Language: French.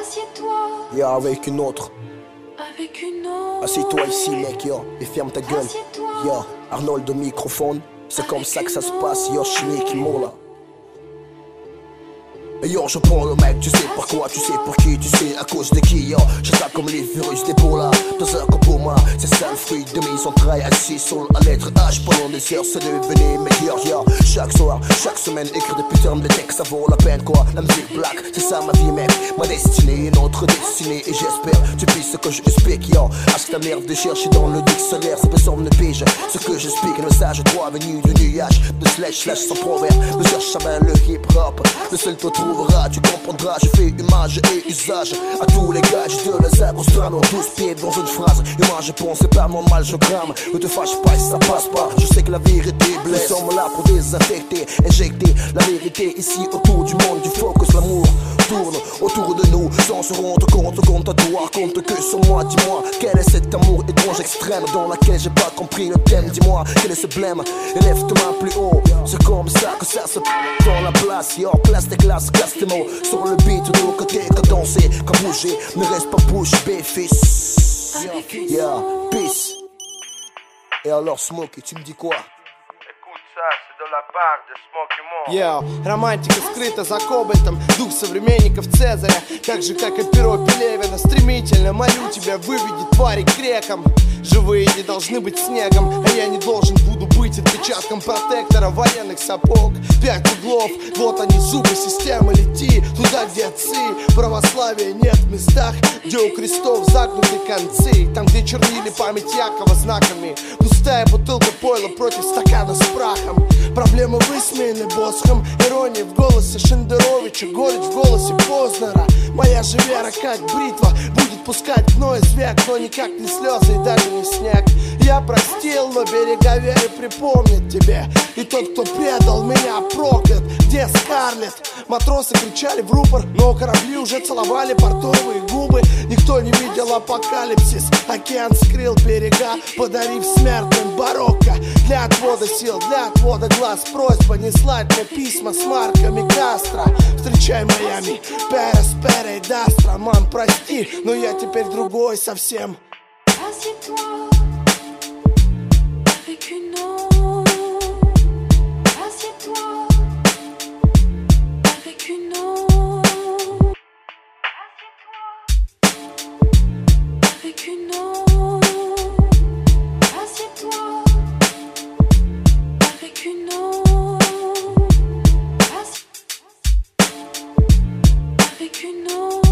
Assieds-toi. Y'a avec une autre. Avec une autre. Assieds-toi ici mec, yo, et ferme ta gueule. Assieds-toi. Yo, Arnold au microphone. C'est comme ça que ça se passe, yo, chimique qui là. Et yo, je prends le mec, tu sais pourquoi, tu sais pour qui, tu sais à cause de qui, yo. J'attaque comme les virus d'Ebola, 2 heures pour moi. C'est ça le fruit de mes entrailles, assis sur la lettre H. Pendant des heures, c'est devenu meilleur, yo. Chaque soir, chaque semaine, écrire des putains de textes, ça vaut la peine, quoi. La musique black, c'est ça ma vie, mec. Ma destinée, notre destinée, et j'espère, tu pises ce que je explique, yo. Ask ta merde de chercher dans le dictionnaire, ça personne ne pige. Ce que j'explique, un message droit venu du nuage, de slash sans proverbe, de cherche à le hip-hop. Le seul te trouve. Tu comprendras, je fais image et usage à tous les gars, j'ai de la zèbre, strano, 12 pieds dans une phrase. Et moi je pense, c'est pas normal, je crame. Ne te fâche pas si ça passe pas, je sais que la vérité blesse. Nous sommes là pour désinfecter, injecter la vérité ici autour du monde, du focus, l'amour tourne autour de nous, sans se rendre compte à toi, compte que sur moi, dis-moi, quel est cet amour étrange extrême dans laquelle j'ai pas compris le thème, dis-moi, quel est ce blême, élève ta main plus haut, c'est comme ça que ça se dans la place, yo, place tes classes, casse tes mots, sur le beat, de l'autre côté, qu'à danser, qu'à bouger, ne reste pas bouche bée, fils, yeah, peace, et alors Smokey, tu me dis quoi? C'est de la part de Smokey Mo. Йоу, романтика скрыта за кобальтом, дух современников Цезаря. Так же, как и перо Пелевина, стремительно молю тебя, выведи твари к рекам. Живые не должны быть снегом, а я не должен буду быть отпечатком протектора военных сапог. 5 углов, вот они зубы системы, лети туда, где отцы. Православия нет в местах, где у крестов загнуты концы. Там, где чернили память Якова знаками. Пустая бутылка пойла против стакана с прахом. Проблемы высмеяны Босхом, ирония в голосе Шендеровича, горечь в голосе Познера. Моя же вера, как бритва, будет пускать гной звяк, но никак не слезы и даже не снег. Я простил, но берега веры припомнят тебе. И тот, кто предал меня, проклят. Где Скарлетт? Матросы кричали в рупор, но корабли уже целовали портовые губы. Никто не видел апокалипсис. Океан скрыл берега, подарив смертным барокко. Для отвода сил, для отвода глаз, просьба не слать мне письма с марками Кастро. Встречай Майами, Перес, Перей, Дастро. Мам, прости, но я теперь другой совсем. Assieds-toi. Avec une autre. Assieds-toi. Avec une autre. Avec une autre. Assieds-toi. Avec une autre. Avec une autre.